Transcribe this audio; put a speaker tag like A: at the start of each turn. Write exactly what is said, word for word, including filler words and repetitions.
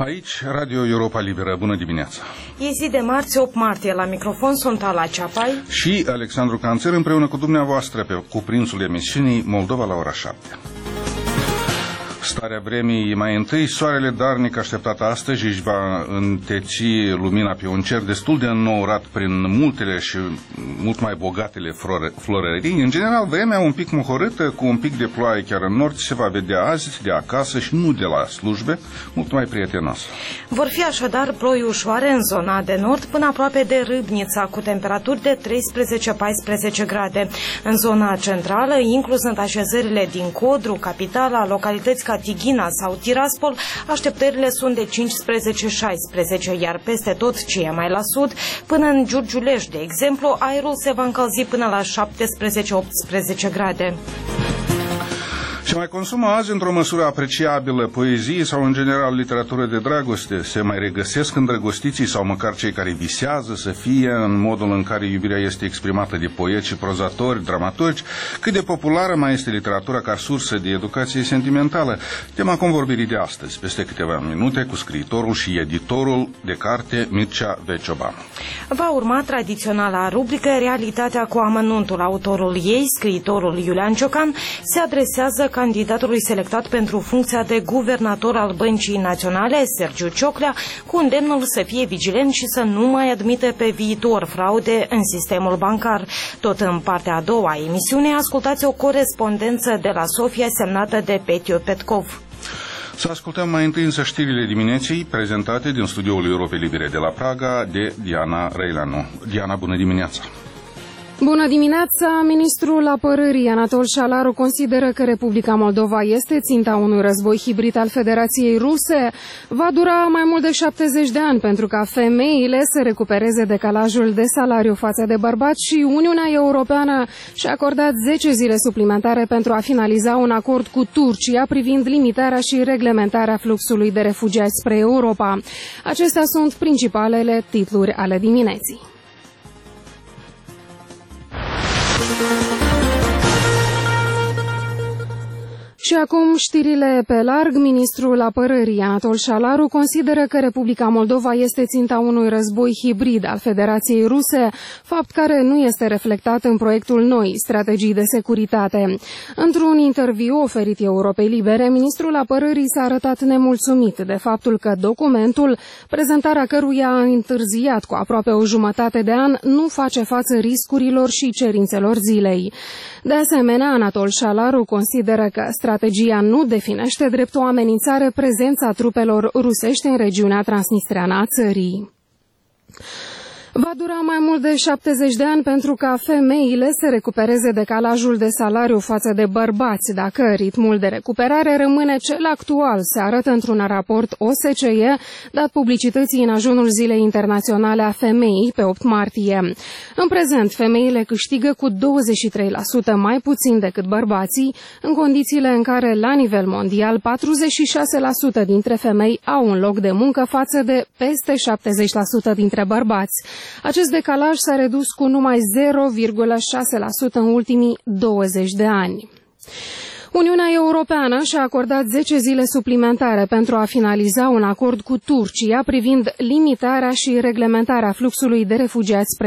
A: Aici, Radio Europa Liberă. Bună dimineața!
B: E zi de marți, opt martie. La microfon sunt Ala Ceapai
A: și Alexandru Canțer, împreună cu dumneavoastră pe cuprinsul emisiunii Moldova la ora șapte. Starea vremii mai întâi, soarele darnic așteptat astăzi își va înteți lumina pe un cer destul de înnourat prin multele și mult mai bogatele florării. În general, vremea un pic mohorâtă, cu un pic de ploaie chiar în nord, se va vedea azi de acasă și nu de la slujbe, mult mai prietenoasă.
B: Vor fi așadar ploi ușoare în zona de nord până aproape de Râbnița, cu temperaturi de treisprezece paisprezece grade. În zona centrală, inclus în așezările din Codru, capitala, localități ca Tighina sau Tiraspol, așteptările sunt de cincisprezece șaisprezece, iar peste tot ce e mai la sud, până în Giurgiulești, de exemplu, aerul se va încălzi până la șaptesprezece optsprezece grade.
A: Se mai consumă azi într-o măsură apreciabilă poezie sau, în general, literatură de dragoste. Se mai regăsesc îndrăgostiții sau măcar cei care visează să fie în modul în care iubirea este exprimată de poeți și prozatori, dramaturgi. Cât de populară mai este literatura ca sursă de educație sentimentală. Tema convorbirii de astăzi, peste câteva minute, cu scriitorul și editorul de carte Mircea Veciobanu.
B: Va urma tradiționala rubrică Realitatea cu amănuntul. Autorul ei, scriitorul Iulian Ciocan, se adresează candidatului selectat pentru funcția de guvernator al Băncii Naționale, Sergiu Cioclea, cu îndemnul să fie vigilent și să nu mai admite pe viitor fraude în sistemul bancar. Tot în partea a doua a emisiunii ascultați o corespondență de la Sofia semnată de Petiu Petkov.
A: Să ascultăm mai întâi însă știrile dimineții prezentate din studioul Europei Libere de la Praga de Diana Răileanu. Diana, bună dimineața!
C: Bună dimineața! Ministrul Apărării Anatol Șalaru consideră că Republica Moldova este ținta unui război hibrid al Federației Ruse. Va dura mai mult de șaptezeci de ani pentru ca femeile să recupereze decalajul de salariu față de bărbați și Uniunea Europeană și-a acordat zece zile suplimentare pentru a finaliza un acord cu Turcia privind limitarea și reglementarea fluxului de refugiați spre Europa. Acestea sunt principalele titluri ale dimineții. Și acum știrile pe larg. Ministrul Apărării Anatol Șalaru consideră că Republica Moldova este ținta unui război hibrid al Federației Ruse, fapt care nu este reflectat în proiectul noi strategii de securitate. Într-un interviu oferit Europei Libere, ministrul Apărării s-a arătat nemulțumit de faptul că documentul, prezentarea căruia a întârziat cu aproape o jumătate de an, nu face față riscurilor și cerințelor zilei. De asemenea, Anatol Șalaru consideră că strategia nu definește drept o amenințare prezența trupelor rusești în regiunea transnistreană a țării. Va dura mai mult de șaptezeci de ani pentru ca femeile să recupereze decalajul de salariu față de bărbați, dacă ritmul de recuperare rămâne cel actual, se arată într-un raport O S C E dat publicității în ajunul Zilei Internaționale a Femeii pe opt martie. În prezent, femeile câștigă cu douăzeci și trei la sută mai puțin decât bărbații, în condițiile în care, la nivel mondial, patruzeci și șase la sută dintre femei au un loc de muncă față de peste șaptezeci la sută dintre bărbați. Acest decalaj s-a redus cu numai zero virgulă șase la sută în ultimii douăzeci de ani. Uniunea Europeană și-a acordat zece zile suplimentare pentru a finaliza un acord cu Turcia privind limitarea și reglementarea fluxului de refugiați spre